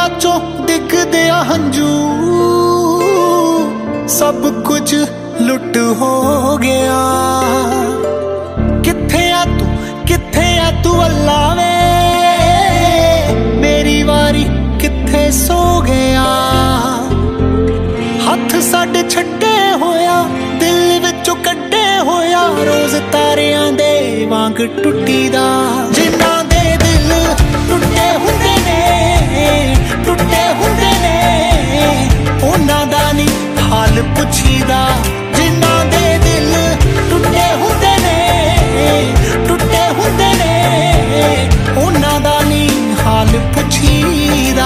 ਅੱਖਾਂ ਚੋਂ ਡਿੱਗਦੇ ਆ ਹੰਝੂ, सब कुछ लुट हो गया। किथे आ तू अल्लाह वे, मेरी वारी किथे सो गया। हथ साडे छड्डे होया, दिल विचों कड्डे होया, रोज तारियां दे वांग टुटी दा। जिन्हां दे दिल टुटे हुंदे ने, टुटे हुंदे ने, उन्हां दा नी हाल पुछीदा। जिन्हां दे दिल टुटे हुंदे ने, टुटे हुंदे ने, उन्हां दा नी हाल पुछीदा।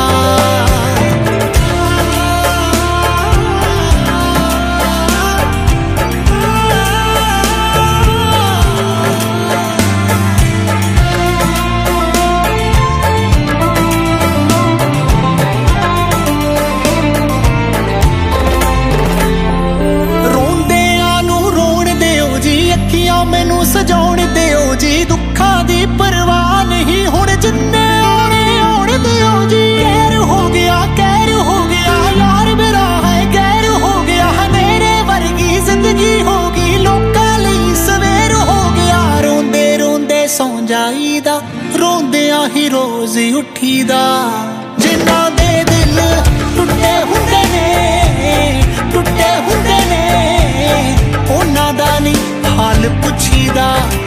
मैनू सजाउण दिओ जी, दुखां दी परवाह नहीं हुण, जिन्ने आने आउण दिओ जी। कहर हो गया यार मेरा है, गैर हो गया मेरे वर्गी जिंदगी होगी, लोकां लई सवेर हो गया। रोंदे रोंदे सौ जाईदा, रोंदियां ही रोज उठीदा। जिन्हां दे दिल टुटे हुंदे ने, टुटे हुंदे ने, उन्हां दा नी हाल पुछीदा।